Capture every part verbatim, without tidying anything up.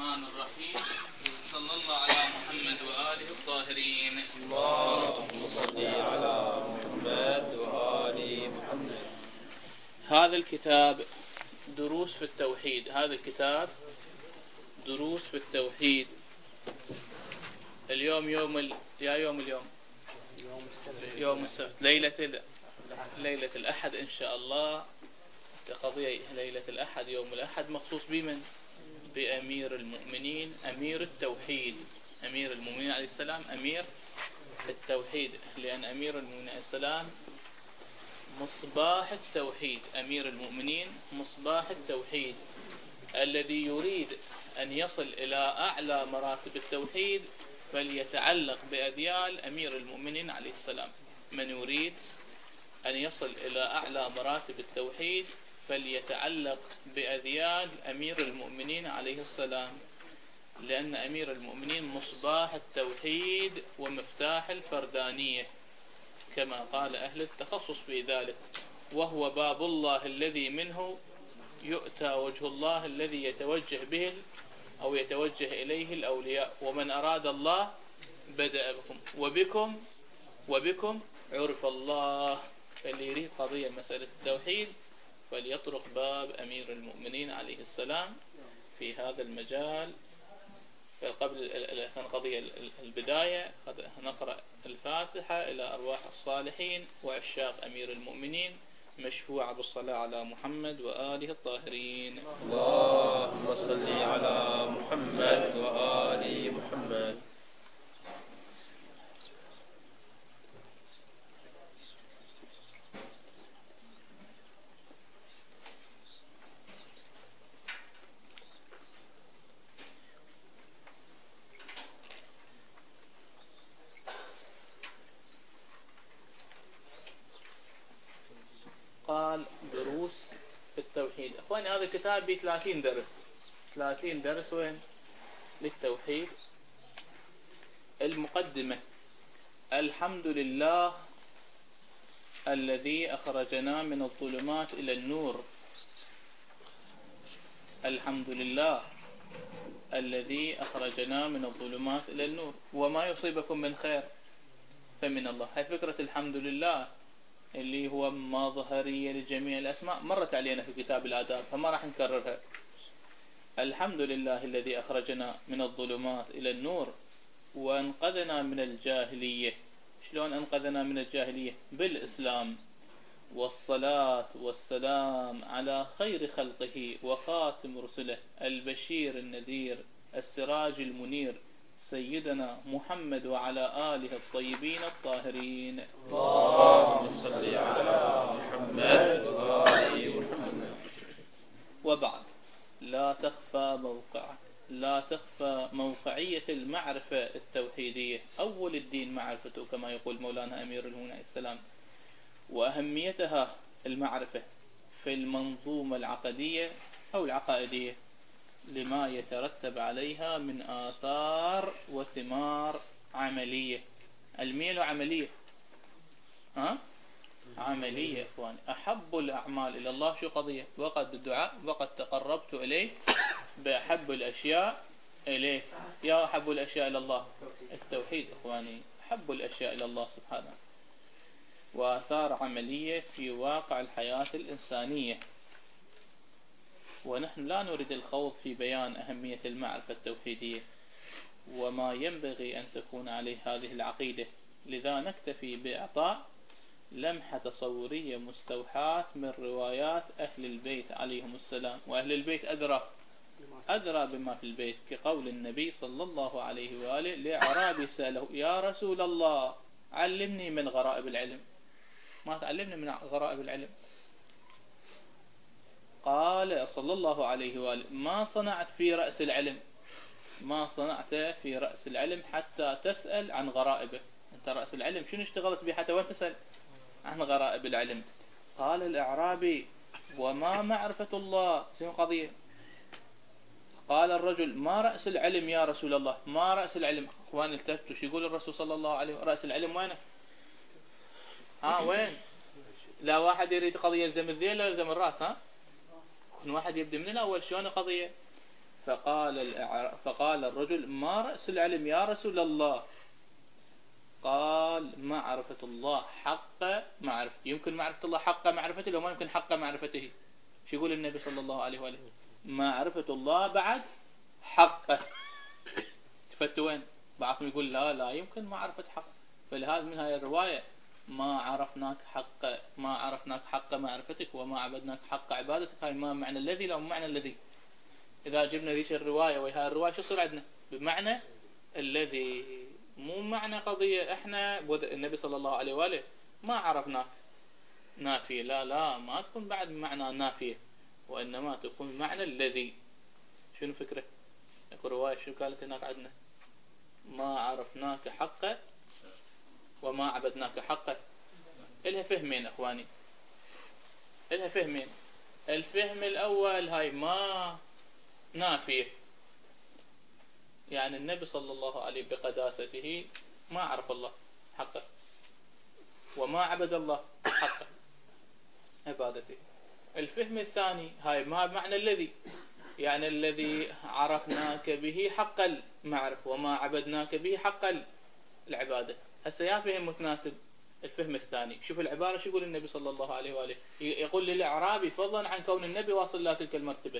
الرحمن الرحيم. صلى الله على محمد وآله الطاهرين. اللهم صل على محمد وآل محمد. هذا الكتاب دروس في التوحيد. هذا الكتاب دروس في التوحيد. اليوم يوم ال... يا يوم اليوم يوم السبت. يوم السبت ليلة ال... ليلة الأحد إن شاء الله. قضية ليلة الأحد، يوم الأحد مخصوص بمن؟ بأمير المؤمنين، أمير التوحيد. أمير المؤمنين عليه السلام أمير التوحيد، لأن أمير المؤمنين عليه السلام مصباح التوحيد. أمير المؤمنين مصباح التوحيد، الذي يريد أن يصل إلى أعلى مراتب التوحيد فليتعلق بأذيال أمير المؤمنين عليه السلام. من يريد أن يصل إلى أعلى مراتب التوحيد فليتعلق بأذيال أمير المؤمنين عليه السلام، لأن أمير المؤمنين مصباح التوحيد ومفتاح الفردانية كما قال أهل التخصص في ذلك، وهو باب الله الذي منه يؤتى وجه الله الذي يتوجه به أو يتوجه إليه الأولياء. ومن أراد الله بدأ بكم وبكم وبكم عرف الله. فاللي يريد قضية مسألة التوحيد فليطرق باب أمير المؤمنين عليه السلام في هذا المجال. قبل قضية البداية نقرأ الفاتحة إلى أرواح الصالحين وعشاق أمير المؤمنين، مشفوعة بالصلاة على محمد وآله الطاهرين. اللهم صل على محمد وآل محمد. قال دروس في التوحيد. اخواني هذا الكتاب به ثلاثين درس. ثلاثين درس وين؟ للتوحيد. المقدمة: الحمد لله الذي أخرجنا من الظلمات إلى النور. الحمد لله الذي أخرجنا من الظلمات إلى النور، وما يصيبكم من خير فمن الله. هاي فكرة الحمد لله اللي هو مظهرية لجميع الأسماء، مرت علينا في كتاب الآداب فما راح نكررها. الحمد لله الذي أخرجنا من الظلمات إلى النور وأنقذنا من الجاهلية. شلون أنقذنا من الجاهلية؟ بالإسلام. والصلاة والسلام على خير خلقه وخاتم رسله البشير النذير السراج المنير سيدنا محمد وعلى آله الطيبين الطاهرين. اللهم صل على محمد وآل محمد. وبعد، لا تخفى موقع لا تخفى موقعية المعرفة التوحيدية. أول الدين معرفته كما يقول مولانا أمير المؤمنين عليه السلام، وأهميتها المعرفة في المنظومة العقدية أو العقائدية لما يترتب عليها من آثار وثمار عملية. علمية وعملية. ها؟ عملية إخواني. أحب الأعمال إلى الله شو قضية؟ وقد الدعاء وقد تقربت إليه بأحب الأشياء إليك. يا أحب الأشياء إلى الله التوحيد إخواني، أحب الأشياء إلى الله سبحانه. وآثار عملية في واقع الحياة الإنسانية. ونحن لا نريد الخوض في بيان أهمية المعرفة التوحيدية وما ينبغي أن تكون عليه هذه العقيدة، لذا نكتفي بإعطاء لمحة تصورية مستوحاة من روايات أهل البيت عليهم السلام. وأهل البيت أدرى أدرى بما في البيت، كقول النبي صلى الله عليه وآله لأعرابي سأله: يا رسول الله علمني من غرائب العلم. ما تعلمني من غرائب العلم؟ قال صلى الله عليه وآله: ما صنعت في رأس العلم ما صنعت في رأس العلم حتى تسأل عن غرائبه. أنت رأس العلم شنو اشتغلت به حتى وين تسأل عن غرائب العلم؟ قال الأعرابي: وما معرفة الله؟ شنو قضية؟ قال الرجل: ما رأس العلم يا رسول الله؟ ما رأس العلم؟ اخوان التفتوا شو يقول الرسول صلى الله عليه وسلم؟ رأس العلم وينه؟ ها وين؟ لا واحد يريد قضية يلزم الذيل لا يلزم الراس. ها كل واحد يبدأ من الأول شلون القضية. فقال الأعر... فقال الرجل: ما رأس العلم يا رسول الله؟ قال: معرفة الله حق معرفته. يمكن معرفة الله حق معرفته لو ما يمكن حق معرفته. شو يقول النبي صلى الله عليه وآله؟ معرفة الله بعد حقه. تفتوا وين؟ بعضهم يقول لا لا يمكن معرفة حق. فلهذا من هاي الرواية: ما عرفناك حق ما عرفناك حق معرفتك وما عبدناك حق عبادتك. هاي ما معنى الذي لو معنى الذي. إذا جبنا ذيك الرواية وهاي الرواية شو يصير عندنا؟ بمعنى الذي، مو معنى قضية احنا النبي صلى الله عليه وآله ما عرفناك نافية. لا لا ما تكون بعد معنى نافية، وإنما تكون معنى الذي. شنو فكرة؟ اكو رواية شو قالت هناك عندنا؟ ما عرفناك حقه وما عبدناك حقه. إلها فهمين اخواني، إلها فهمين. الفهم الاول هاي ما نافية، يعني النبي صلى الله عليه بقداسته ما عرف الله حقه وما عبد الله حقه عبادته. الفهم الثاني هاي ما معنى الذي، يعني الذي عرفناك به حق المعرفة وما عبدناك به حق العبادة. هسه يا فهم متناسب الفهم الثاني. شوف العبارة شو يقول النبي صلى الله عليه وآله، يقول للأعرابي فضلا عن كون النبي واصل لا تلك المرتبة،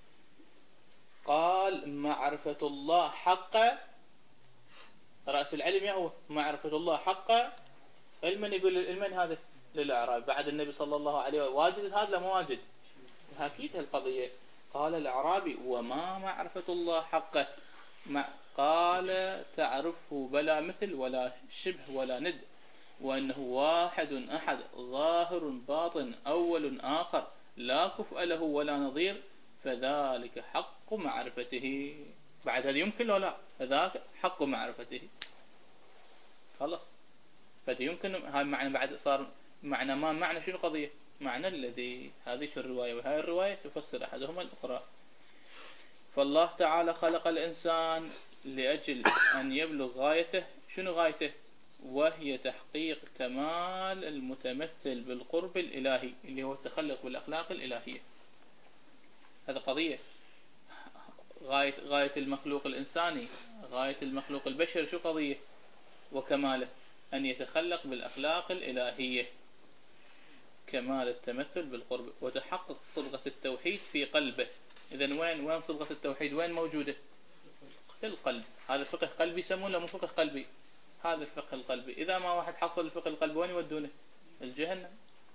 قال: معرفة الله حق رأس العلم يا هو معرفة الله حق. المن يقول المن هذا للأعرابي بعد النبي صلى الله عليه وآله. واجد هذا لا مو واجد؟ أكيد هالقضية. قال الأعرابي: وما معرفة الله حقه؟ قال: تعرفه بلا مثل ولا شبه ولا ند، وأنه واحد أحد ظاهر باطن أول آخر لا كفء له ولا نظير، فذلك حق معرفته. بعد هذا يمكن لو لا، فذاك حق معرفته. خلص. فدي يمكن هاي معنى بعد صار معنى ما معنى شو القضية؟ معنى الذي. هذه شو الرواية، وهاي الرواية تفسر أحدهما الأخرى. فالله تعالى خلق الإنسان لأجل أن يبلغ غايته. شنو غايته؟ وهي تحقيق كمال المتمثل بالقرب الإلهي، اللي هو التخلق بالأخلاق الإلهية. هذا قضية. غاية غاية المخلوق الإنساني، غاية المخلوق البشري شو قضية وكماله؟ أن يتخلق بالأخلاق الإلهية، كمال التمثل بالقرب، وتحقق صبغة التوحيد في قلبه. إذن وين وين صبغة التوحيد؟ وين موجودة؟ في القلب. هذا فقه قلبي يسمونه، مو فقه قلبي. هذا الفقه القلبي. إذا ما واحد حصل الفقه القلبي وين يودونه؟ الجهنم.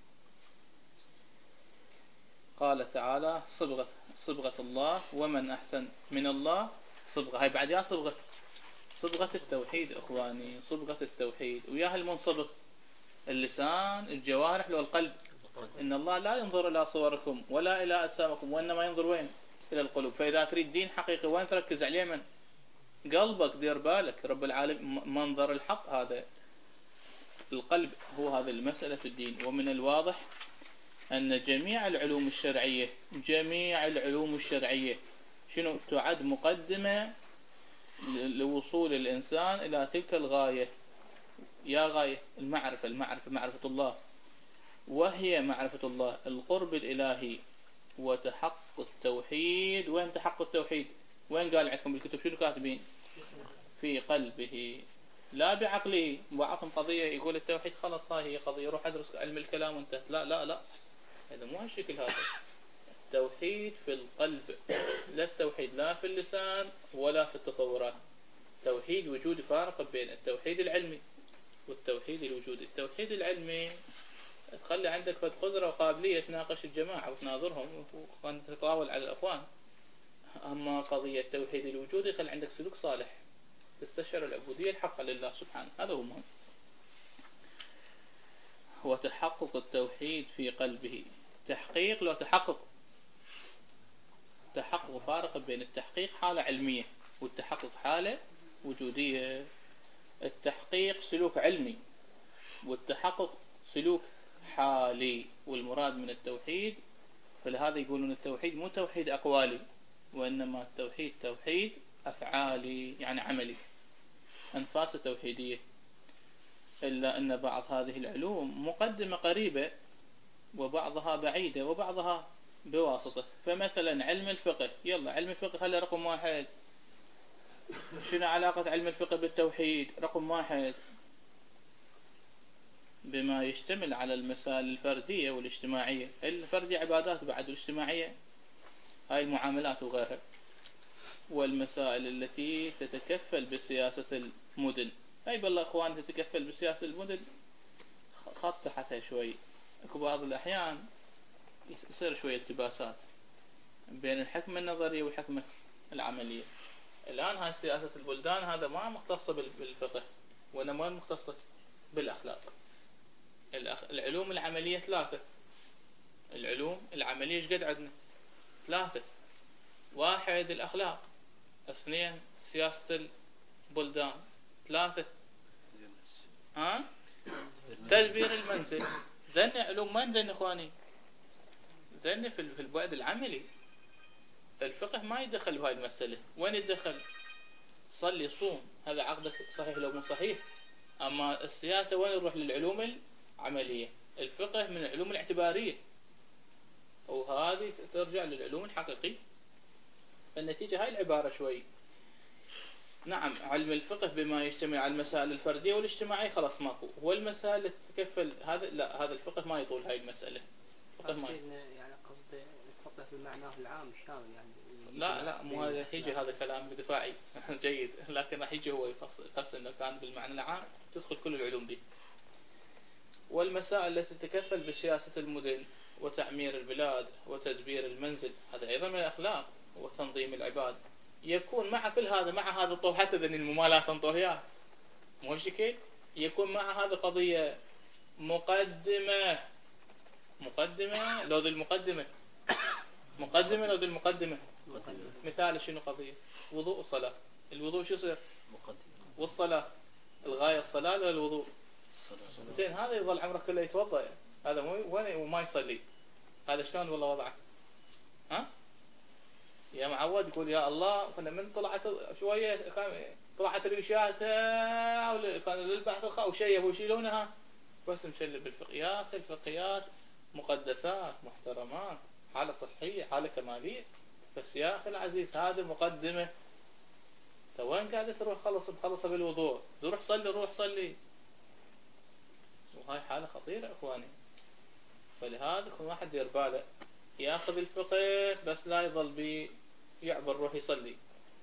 قال تعالى: صبغة صبغة الله، ومن أحسن من الله صبغة. هاي بعد يا صبغة صبغة التوحيد إخواني، صبغة التوحيد. وياها المنصبغ اللسان، الجوارح، والقلب. إن الله لا ينظر إلى صوركم ولا إلى أجسامكم، وإنما ينظر وين؟ إلى القلوب. فإذا تريد دين حقيقي وين تركز عليه؟ من قلبك. دير بالك، رب العالمين منظر الحق هذا القلب، هو هذا المسألة في الدين. ومن الواضح أن جميع العلوم الشرعية جميع العلوم الشرعية شنو تعد مقدمة لوصول الإنسان إلى تلك الغاية. يا غاية المعرفة المعرفة معرفة الله، وهي معرفة الله القرب الإلهي وتحقق التوحيد. وين تحقق التوحيد؟ وين قال عندكم بالكتب شنو كاتبين؟ في قلبه لا بعقله. بعضهم قضية يقول التوحيد خلاص هاي هي قضية روح أدرس علم الكلام وانتهت. لا لا لا، هذا مو هالشكل. هذا التوحيد في القلب، لا التوحيد لا في اللسان ولا في التصورات. توحيد وجود فارق بين التوحيد العلمي والتوحيد الوجودي. التوحيد العلمي تخلي عندك قدرة وقابلية تناقش الجماعة وتناظرهم وتتطاول على الأخوان. أما قضية التوحيد الوجودي يخلي عندك سلوك صالح، تستشعر العبودية الحقة لله سبحانه. هذا هو مهم. وتحقق التوحيد في قلبه. تحقيق لو تحقق تحقق فارق بين التحقيق حالة علمية والتحقق حالة وجودية. التحقيق سلوك علمي والتحقق سلوك حالي. والمراد من التوحيد، فلهذا يقولون التوحيد مو توحيد أقوالي، وإنما التوحيد توحيد أفعالي، يعني عملي، أنفاس توحيدية. إلا أن بعض هذه العلوم مقدمة قريبة وبعضها بعيدة وبعضها بواسطة. فمثلا علم الفقه، يلا علم الفقه خلي رقم واحد. شنو علاقة علم الفقه بالتوحيد؟ رقم واحد، بما يشتمل على المسائل الفردية والاجتماعية. الفردية عبادات بعد، والاجتماعية هاي المعاملات وغيرها، والمسائل التي تتكفل بسياسة المدن. هاي بالله اخوان تتكفل بسياسة المدن خط تحتها شوي، اكو بعض الاحيان يصير شوية التباسات بين الحكمة النظرية والحكمة العملية. الآن هاي سياسة البلدان هذا ما مختصة بالفقه، وإنما مختصة بالأخلاق. الأخ... العلوم العملية ثلاثة. العلوم العملية ايش قد عندنا؟ ثلاثة. واحد الأخلاق، اثنين سياسة البلدان، ثلاثة ها تدبير المنزل. ذن علوم وين ذن اخواني؟ ذن في البعد العملي. الفقه ما يدخل بهاي المسألة. وين يدخل؟ صلي صوم، هذا عقدك صحيح لو مو صحيح. اما السياسة وين يروح؟ للعلوم العملية. الفقه من العلوم الاعتبارية، وهذه ترجع للعلوم الحقيقية. النتيجة هاي العبارة شوي. نعم علم الفقه بما يشتمل على المسائل الفردية والاجتماعية خلاص ماكو. والمسائل اللي تتكفل هذا لا، هذا الفقه ما يطول هاي المسألة. الفقه ما يطول. يعني قصد الفقه بمعناه العام الشامل يعني. لا لا مو هذا يجي، هذا كلام دفاعي جيد، لكن راح يجي هو يقسم لو كان بالمعنى العام تدخل كل العلوم دي. والمسائل التي تتكفل بسياسة المدن وتعمير البلاد وتدبير المنزل، هذا أيضا من الأخلاق وتنظيم العباد. يكون مع كل هذا، مع هذا الطو حتى ذن الممالاة تنطوهياه مو شكل، يكون مع هذا قضية مقدمة. مقدمة لو ذي المقدمة مقدمة لو ذي المقدمة. مثال شنو قضية؟ وضوء الصلاة. الوضوء شو يصير؟ مقدمة. والصلاة الغاية الصلاة ولا الوضوء؟ الصلاة. زين هذا يظل عمره كله يتوضأ، هذا مو وين وما يصلي، هذا شلون والله وضعه؟ ها؟ يا معود يقول يا الله كنا من طلعت شوية كان طلعت ريشاتها كان للبحث الخاء وشيء ويشيلونها بس مشلب بالفقه. يا أخي الفقهيات مقدسات محترمات، حالة صحية حالة كمالية، بس يا أخي العزيز هذا مقدمة. وين قاعدة تروح خلص مخلصة بالوضوء، روح صلي روح صلي، وهاي حالة خطيرة إخواني. فلهذا كل واحد يدير باله ياخذ الفقه بس لا يظل بي يعبر روح يصلي.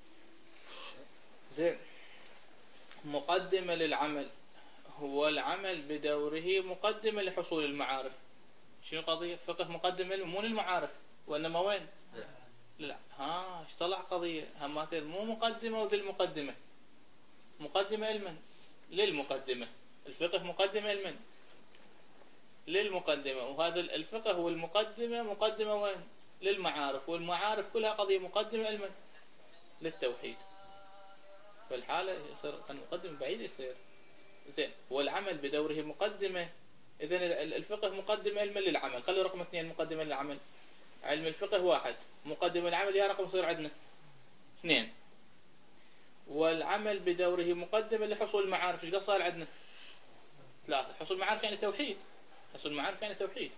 زين مقدمة للعمل، هو العمل بدوره مقدمة لحصول المعارف. شنو قضية؟ فقه مقدمة مو للمعارف وإنما وين؟ لا ها ايش طلع قضية هماتين مو مقدمة وذي المقدمة. مقدمة لمن؟ للمقدمة. الفقه مقدمة لمن؟ للمقدمة. وهذا الفقه هو المقدمة، مقدمة وين؟ للمعارف، والمعارف كلها قضية مقدمة لمن؟ للتوحيد. فالحالة يصير المقدمة بعيد يصير. زين والعمل بدوره مقدمة. إذن الفقه مقدمة لمن؟ للعمل. خلوا رقم اثنين مقدمة للعمل. علم الفقه واحد، مقدمة العمل يا رقم يصير عندنا اثنين. والعمل بدوره مقدمة لحصول المعارف. ايش قد صار عندنا؟ ثلاثة. حصول المعارف يعني توحيد. حصول المعارف يعني توحيد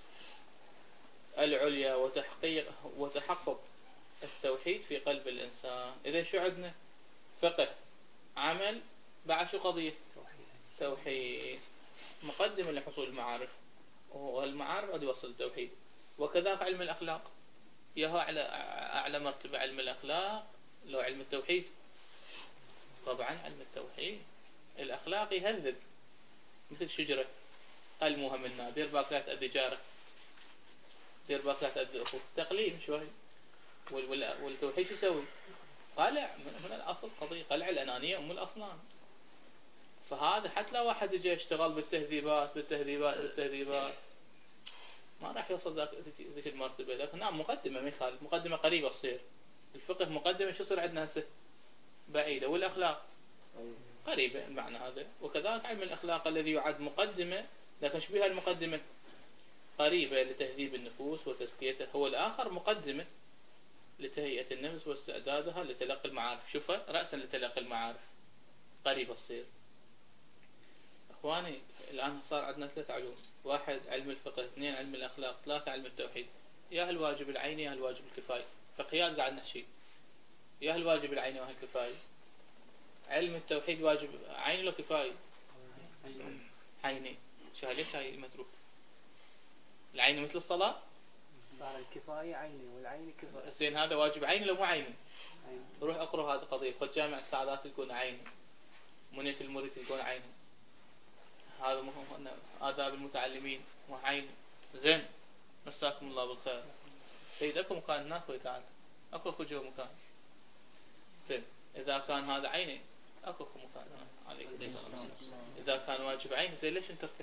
العليا وتحقيق وتحقق التوحيد في قلب الإنسان. إذا شو عندنا؟ فقه عمل بعد شو قضية؟ توحيد. مقدمة لحصول المعارف، والمعارف قد يوصل التوحيد. وكذلك علم الأخلاق، ياهو أعلى أعلى مرتبة علم الأخلاق لو علم التوحيد. طبعا علم التوحيد الأخلاق يهذب مثل شجرة قلموها منا. دير بالك لا تأذي جارك، دير بالك لا تأذي أخوك. تقليم شوي. والتوحيد شو يسوي؟ قلع من الأصل قضية قلع الأنانية أم الأصنام. فهذا حتى لو واحد يجي يشتغل بالتهذيبات بالتهذيبات بالتهذيبات ما راح يوصل ذاك ذيك المرتبة. لكن نعم مقدمة ما يخالف، مقدمة قريبة تصير. الفقه مقدمة شو يصير عندنا هسه؟ بعيدة. والأخلاق قريبة المعنى هذا. وكذلك علم الأخلاق الذي يعد مقدمة لكن شبيها المقدمة قريبة لتهذيب النفوس وتزكيتها. هو الآخر مقدمة لتهيئة النفس واستعدادها لتلقي المعارف. شوفها رأسا لتلقي المعارف قريبة تصير. إخواني الآن صار عندنا ثلاث علوم: واحد علم الفقه، اثنين علم الأخلاق، ثلاثة علم التوحيد. يا الواجب العيني يا الواجب الكفائي. فقياد قاعد نحكي يا الواجب العيني ويا الكفائي. علم التوحيد واجب عيني لو كفائي؟ عيني. شو ليش هاي متروك؟ العين مثل الصلاة؟ صار الكفاية عيني والعين كفاية. زين هذا واجب عيني لو مو عيني؟ عيني. روح اقرأ هذه القضية. خذ جامع السعادات تلقون عيني، منية المريد تلقون عيني، هذا مهم آداب المتعلمين وعيني. زين مساكم الله بالخير. سيد اكو مكان هناك خوي تعال، اكو اكو جو مكان. زين اذا كان هذا عيني اكو اكو مكان عليك. اذا كان واجب عيني زين ليش نتركه؟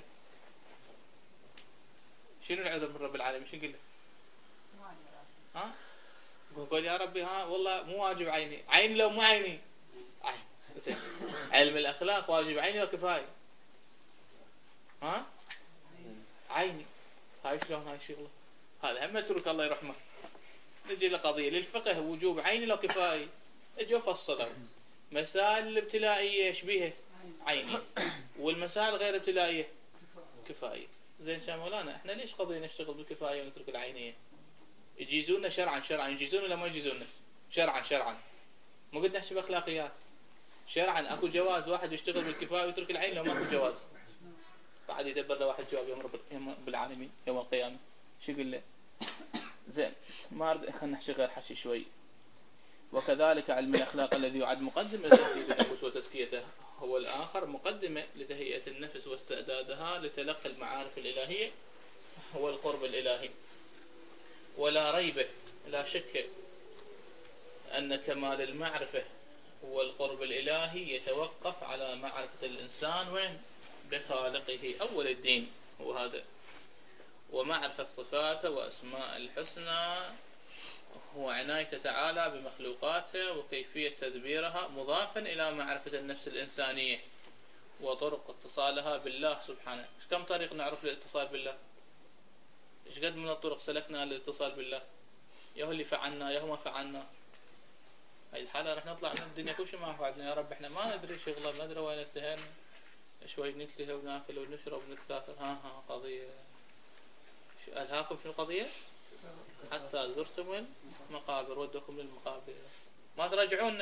شنو العذر من رب العالمين؟ شو نقول له؟ ها؟ قول يا ربي ها والله مو واجب عيني، عيني لو مو عيني عين. زين علم الاخلاق واجب عيني وكفايه؟ ها؟ عيني. هاي شلون هاي شغله؟ هذا هم اترك الله يرحمه. نجي لقضيه للفقه وجوب عيني لو كفايه. اجوا فصلوا مسائل الابتلائيه ايش بيها؟ عيني. والمسائل غير ابتلائيه كفايه. زين يا مولانا احنا ليش قضيه نشتغل بالكفايه ونترك العينيه؟ يجيزونا شرعا شرعا يجيزونا ولا ما يجيزونا؟ شرعا شرعا. مو قد نحكي باخلاقيات. شرعا اكو جواز واحد يشتغل بالكفايه ويترك العين لو ماكو جواز. بعد يدبر له واحد جواب يوم رب يوم العالمين يوم القيامه شو يقول له؟ زين ما اريد خلينا نحكي غير حكي شوي. وكذلك علم الاخلاق الذي يعد مقدمه لتهذيب النفس وتزكيتها هو الاخر مقدمه لتهيئه النفس واستعدادها لتلقي المعارف الالهيه هو القرب الالهي. ولا ريب لا شك ان كمال المعرفه هو القرب الالهي يتوقف على معرفه الانسان وين؟ بخالقه اول الدين هو هذا. ومعرفه الصفات واسماء الحسنى هو عنايته تعالى بمخلوقاته وكيفيه تدبيرها مضافا الى معرفه النفس الانسانيه وطرق اتصالها بالله سبحانه. ايش كم طريق نعرف الاتصال بالله؟ ايش قد من الطرق سلكنا للاتصال بالله؟ يا هو اللي فعلنا يا هو ما فعلنا. هاي الحالة راح نطلع من الدنيا كل شيء ما فعلنا. يا رب احنا ما ندري شغله ما ندري وين انتهينا. شوي نتلهي وناكل ونشرب ونتكاثر. ها ها قضية شو ألهاكم شو القضية؟ حتى زرتم المقابر ودكم للمقابر ما ترجعونا.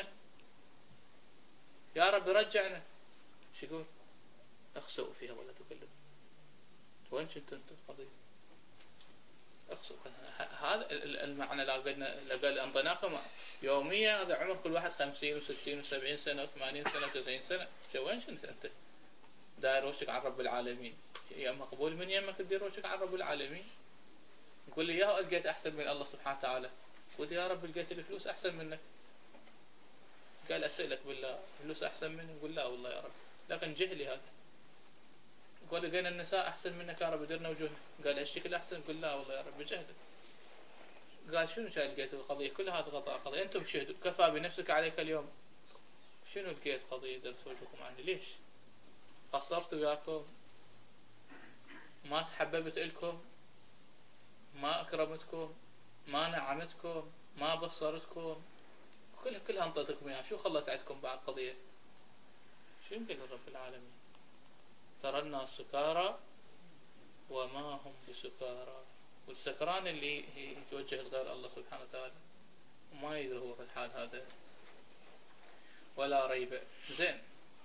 يا رب رجعنا. شو يقول؟ اخسؤوا فيها ولا تكلموا. وين كنت انت القضية؟ اخسؤوا. هذا المعنى لا قلنا لقال انطيناكم يوميا. هذا عمر كل واحد خمسين وستين وسبعين سنة وثمانين سنة وتسعين سنة. شو وين كنت انت؟ داير وشك عن رب العالمين. يا مقبول من يمك تدير وشك عن رب العالمين. يقول لي يا لقيت احسن من الله سبحانه وتعالى. قلت يا رب لقيت الفلوس احسن منك. قال اسالك بالله فلوس احسن مني؟ يقول لا والله يا رب لكن جهلي هذا. يقول لقينا النساء احسن منك يا رب درنا وجوهنا. قال الشكل احسن؟ يقول لا والله يا رب جهلك. قال شنو كان لقيت القضيه كلها هذه غطاء قضيه انتم شهدوا كفى بنفسك عليك اليوم. شنو لقيت قضيه درت وجهكم عني؟ ليش قصرت وياكم؟ ما تحببت لكم؟ ما اكرمتكم؟ ما نعمتكم؟ ما بصرتكم؟ كلها كلها انطيتكم اياها. شو خلت عندكم بعد قضيه؟ شو يمكن رب العالمين؟ ترى الناس سكارى وما هم بسكارى. والسكران اللي يتوجه لغير الله سبحانه وتعالى وما يدري هو في الحال هذا. ولا ريب. زين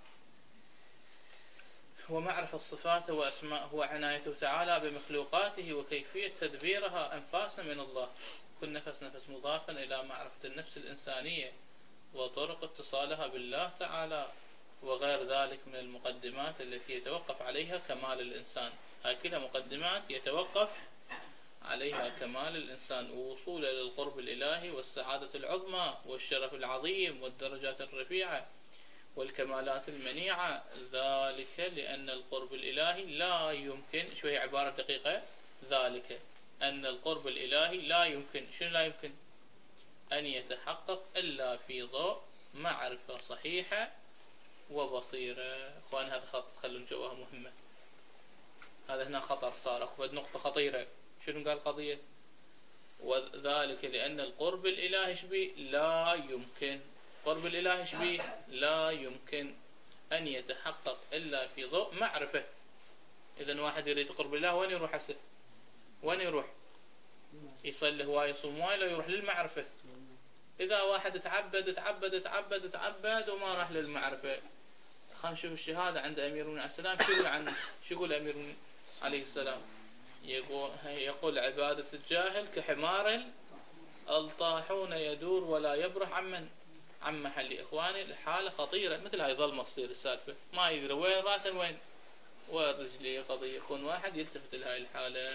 ومعرفة الصفات وأسماءه وعنايته تعالى بمخلوقاته وكيفية تدبيرها أنفاسا من الله. كل نفس نفس مضافا إلى معرفة النفس الإنسانية وطرق اتصالها بالله تعالى وغير ذلك من المقدمات التي يتوقف عليها كمال الإنسان. هاي كلها مقدمات يتوقف عليها كمال الإنسان ووصوله للقرب الإلهي والسعادة العظمى والشرف العظيم والدرجات الرفيعة والكمالات المنيعة. ذلك لأن القرب الإلهي لا يمكن شوية عبارة دقيقة. ذلك أن القرب الإلهي لا يمكن شنو لا يمكن؟ أن يتحقق إلا في ضوء معرفة صحيحة وبصيرة. أخوان هذا خط تخلون جواها مهمة. هذا هنا خطر صار أخوة نقطة خطيرة. شنو قال قضية؟ وذلك لأن القرب الإلهي شبيه لا يمكن. قرب الإلهي شبيه لا يمكن أن يتحقق إلا في ضوء معرفة. إذن واحد يريد قرب الله وين يروح هسه؟ وين يروح؟ يصلي هواي يصوم هواي، لا يروح للمعرفة. إذا واحد تعبد تعبد تعبد تعبد وما راح للمعرفة، خلينا نشوف الشهادة عند أمير المؤمنين عليه السلام شو يقول عن شو يقول أمير المؤمنين عليه السلام؟ يقول يقول عبادة الجاهل كحمار الطاحون يدور ولا يبرح عمن عن محل. إخواني الحالة خطيرة، مثل هاي ظلمة تصير السالفة، ما يدري وين راسه وين وين رجلي. قضية يكون واحد يلتفت لهاي الحالة.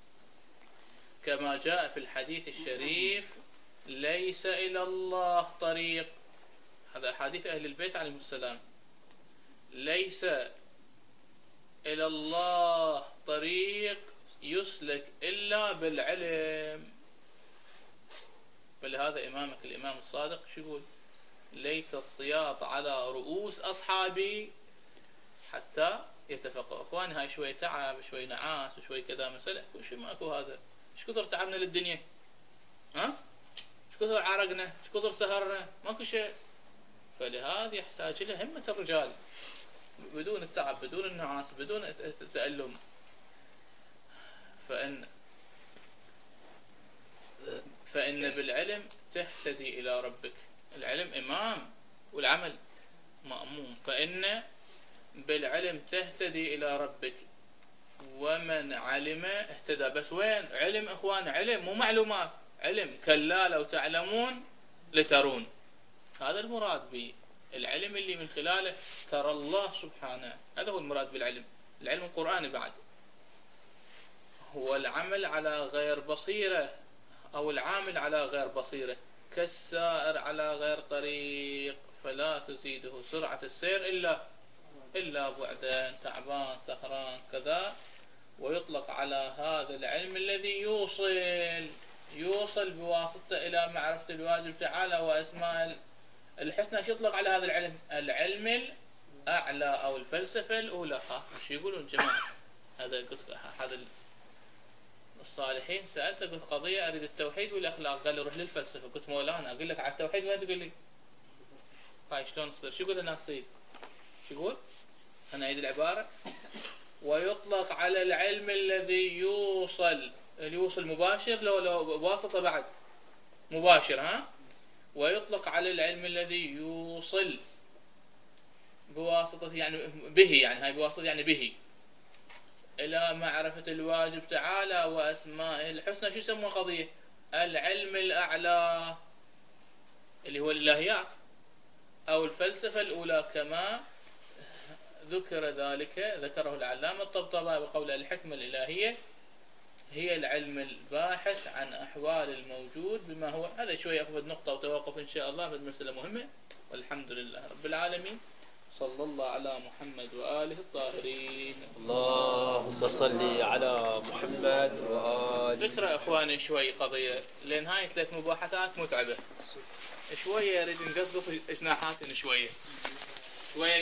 كما جاء في الحديث الشريف ليس إلى الله طريق، هذا حديث أهل البيت عليهم السلام، ليس إلى الله طريق يسلك إلا بالعلم. فلهذا إمامك الإمام الصادق شو يقول؟ ليت السياط على رؤوس أصحابي حتى يتفقهوا. إخواني هاي شوي تعب شوي نعاس وشوي كذا مسألة، وش ماكو هذا. ايش كثر تعبنا للدنيا؟ ها؟ ايش كثر عرقنا؟ ايش كثر سهرنا؟ ماكو شيء. فلهذا يحتاج إلى همة الرجال، بدون التعب بدون النعاس بدون التألم. فإن فإن بالعلم تهتدي إلى ربك. العلم إمام والعمل مأموم. فإن بالعلم تهتدي إلى ربك ومن علم اهتدى. بس وين علم إخوان؟ علم مو معلومات، علم. كلا لو تعلمون لترون. هذا المراد به العلم اللي من خلاله ترى الله سبحانه. هذا هو المراد بالعلم. العلم القرآني بعد هو العمل على غير بصيرة أو العامل على غير بصيرة، كالسائر على غير طريق فلا تزيده سرعة السير إلا إلا بعدا، تعبان سهران كذا. ويطلق على هذا العلم الذي يوصل يوصل بواسطة إلى معرفة الواجب تعالى وأسماء الحسنى. شو يطلق على هذا العلم؟ العلم الأعلى أو الفلسفة الأولى. ها شو يقولون جماعة؟ هذا قلت هذا الصالحين سألته قلت قضية أريد التوحيد والأخلاق، قال لي روح للفلسفة. قلت مولانا أقول لك على التوحيد وين تقول لي؟ هاي شلون تصير؟ شو يقول الناس صيد؟ شو يقول؟ أنا أعيد العبارة. ويطلق على العلم الذي يوصل اللي يوصل مباشر لو لو بواسطة بعد مباشر. ها ويطلق على العلم الذي يوصل بواسطة يعني به، يعني هاي بواسطة يعني به إلى معرفة الواجب تعالى وأسمائه الحسنى. شو يسموه قضية؟ العلم الأعلى اللي هو الإلهيات أو الفلسفة الأولى، كما ذكر ذلك ذكره العلامة الطبطبائي بقول الحكمة الإلهية هي العلم الباحث عن أحوال الموجود بما هو. هذا شوية أخذ نقطة وتوقف إن شاء الله في مسألة مهمة. والحمد لله رب العالمين، صلى الله على محمد وآله الطاهرين. اللهم صل على محمد وآله. فكرة إخواني شوي قضية، لأن هاي ثلاث مباحثات متعبة شوية، أريد نقصقص إجناحاتنا شوية شوية.